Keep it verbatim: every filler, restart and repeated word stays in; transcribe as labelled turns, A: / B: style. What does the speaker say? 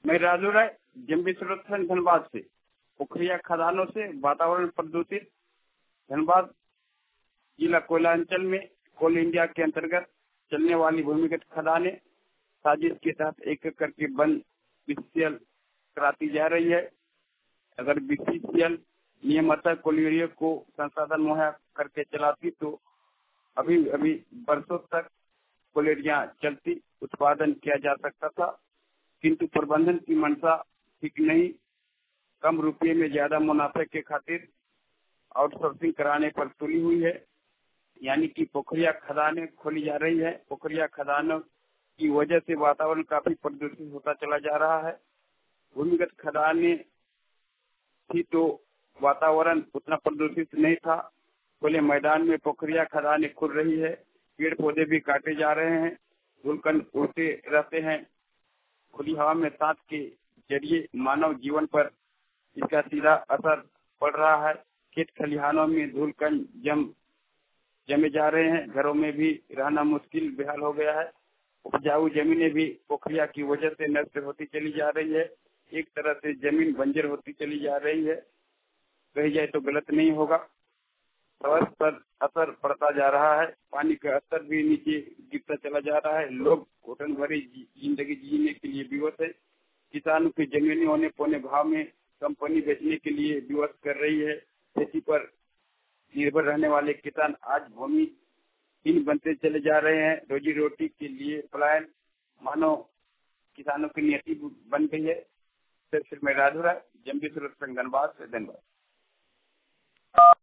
A: मैं राजू राय जम्बी स्रोत संघ धनबाद से पोखरिया खदानों से वातावरण प्रदूषित। धनबाद जिला कोयलांचल में कोल इंडिया के अंतर्गत चलने वाली भूमिगत खदानें साजिश के तहत एक एक करके बंद बीसीसीएल कराती जा रही है। अगर बीसीसीएल नियमतः कोल इंडिया को संसाधन मुहैया करके चलाती तो अभी अभी बरसों तक कोलेरिया चलती उत्पादन किया जा सकता था, किंतु प्रबंधन की मंशा ठीक नहीं। कम रुपये में ज्यादा मुनाफे के खातिर आउटसोर्सिंग कराने पर तुली हुई है, यानी कि पोखरिया खदानें खोली जा रही है। पोखरिया खदानों की वजह से वातावरण काफी प्रदूषित होता चला जा रहा है। भूमिगत खदानें थी तो वातावरण उतना प्रदूषित नहीं था। खुले मैदान में पोखरिया खदानें खुल रही है, पेड़ पौधे भी काटे जा रहे हैं, धूलकण उड़ते रहते हैं। खुली हवा में सांस के जरिए मानव जीवन पर इसका सीधा असर पड़ रहा है। खेत खलिहानों में धूलकण जम जमे जा रहे हैं, घरों में भी रहना मुश्किल बेहाल हो गया है। उपजाऊ जमीनें भी पोखरिया की वजह से नष्ट होती चली जा रही है। एक तरह से जमीन बंजर होती चली जा रही है, कही जाए तो गलत नहीं होगा। स्वास्थ्य पर असर पड़ता जा रहा है, पानी का स्तर भी नीचे गिरता चला जा रहा है। लोग घुटन भरी जिंदगी जीने के लिए विवश है। किसानों की जमीनें होने पौने भाव में कंपनी बेचने के लिए विवश कर रही है। खेती पर निर्भर रहने वाले किसान आज भूमि हीन बनते चले जा रहे हैं। रोजी रोटी के लिए पलायन मानो किसानों की नियति बन गई है। सिर्फ मैं राजू राय जम्बी स्रोत संघ धनबाद से धन्यवाद।